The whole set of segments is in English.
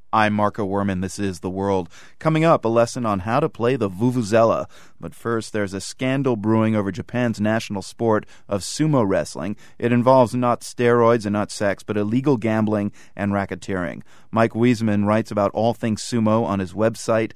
I'm Marco Werman. This is The World. Coming up, a lesson on how to play the vuvuzela. But first, there's a scandal brewing over Japan's national sport of sumo wrestling. It involves not steroids and not sex, but illegal gambling and racketeering. Mike Wiesman writes about all things sumo on his website,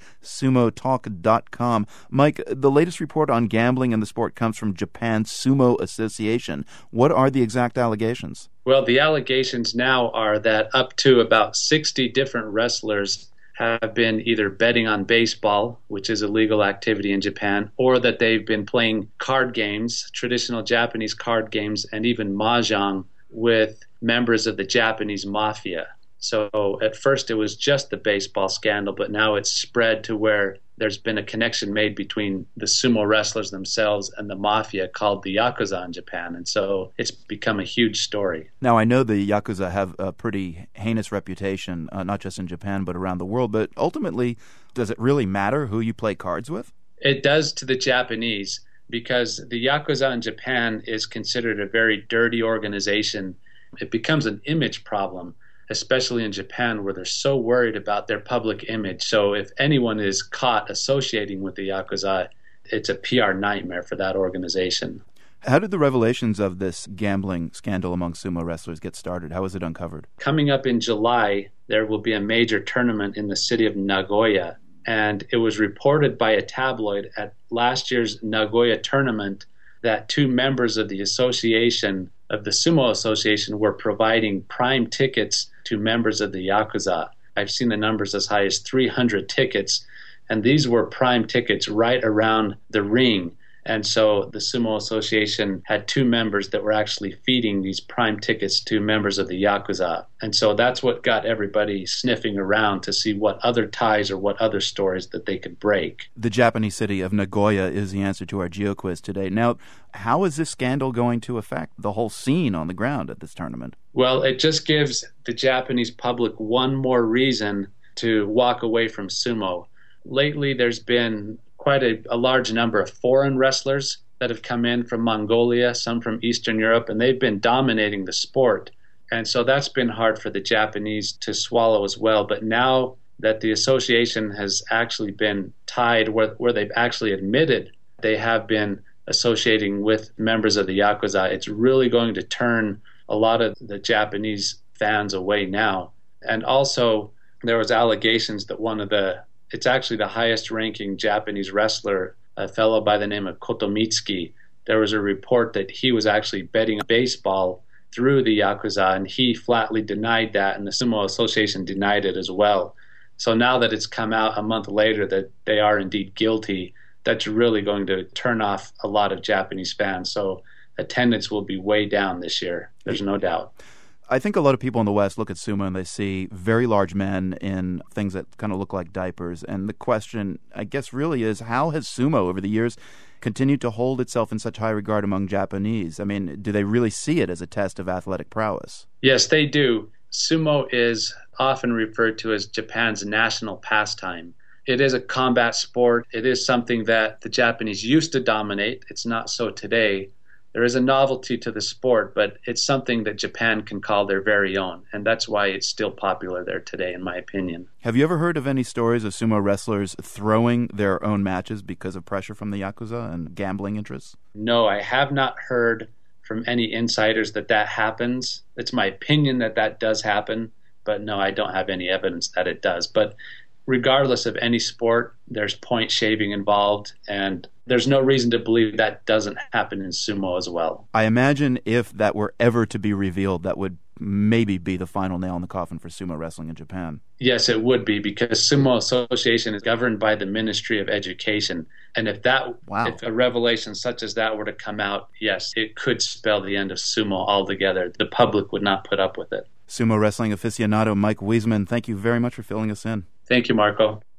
sumotalk.com. Mike, the latest report on gambling in the sport comes from Japan's Sumo Association. What are the exact allegations? Well, the allegations now are that up to about 60 different wrestlers have been either betting on baseball, which is a legal activity in Japan, or that they've been playing card games, traditional Japanese card games, and even mahjong with members of the Japanese mafia. So at first it was just the baseball scandal, but now it's spread to where there's been a connection made between the sumo wrestlers themselves and the mafia called the Yakuza in Japan. And so it's become a huge story. Now, I know the Yakuza have a pretty heinous reputation, not just in Japan, but around the world. But ultimately, does it really matter who you play cards with? It does to the Japanese, because the Yakuza in Japan is considered a very dirty organization. It becomes an image problem, especially in Japan, where they're so worried about their public image. So if anyone is caught associating with the Yakuza, it's a PR nightmare for that organization. How did the revelations of this gambling scandal among sumo wrestlers get started? How was it uncovered? Coming up in July, there will be a major tournament in the city of Nagoya. And it was reported by a tabloid at last year's Nagoya tournament that two members of the association, of the Sumo Association, were providing prime tickets to members of the Yakuza. I've seen the numbers as high as 300 tickets, and these were prime tickets right around the ring. And so the Sumo Association had two members that were actually feeding these prime tickets to members of the Yakuza. And so that's what got everybody sniffing around to see what other ties or what other stories that they could break. The Japanese city of Nagoya is the answer to our GeoQuiz today. Now, how is this scandal going to affect the whole scene on the ground at this tournament? Well, it just gives the Japanese public one more reason to walk away from sumo. Lately, there's been quite a large number of foreign wrestlers that have come in from Mongolia, some from Eastern Europe, and they've been dominating the sport. And so that's been hard for the Japanese to swallow as well. But now that the association has actually been tied, where they've actually admitted they have been associating with members of the Yakuza, it's really going to turn a lot of the Japanese fans away now. And also, there was allegations that it's actually the highest ranking Japanese wrestler, a fellow by the name of Kotomitsuki. There was a report that he was actually betting baseball through the Yakuza, and he flatly denied that, and the Sumo Association denied it as well. So now that it's come out a month later that they are indeed guilty, that's really going to turn off a lot of Japanese fans. So attendance will be way down this year. There's no doubt. I think a lot of people in the West look at sumo and they see very large men in things that kind of look like diapers. And the question, I guess, really is, how has sumo over the years continued to hold itself in such high regard among Japanese? I mean, do they really see it as a test of athletic prowess? Yes, they do. Sumo is often referred to as Japan's national pastime. It is a combat sport. It is something that the Japanese used to dominate. It's not so today. There is a novelty to the sport, but it's something that Japan can call their very own, and that's why it's still popular there today, in my opinion. Have you ever heard of any stories of sumo wrestlers throwing their own matches because of pressure from the Yakuza and gambling interests? No, I have not heard from any insiders that happens. It's my opinion that does happen, but no, I don't have any evidence that it does. But regardless of any sport, there's point shaving involved, and there's no reason to believe that doesn't happen in sumo as well. I imagine if that were ever to be revealed, that would maybe be the final nail in the coffin for sumo wrestling in Japan. Yes, it would be, because Sumo Association is governed by the Ministry of Education. And if a revelation such as that were to come out, yes, it could spell the end of sumo altogether. The public would not put up with it. Sumo wrestling aficionado Mike Wiesman, thank you very much for filling us in. Thank you, Marco.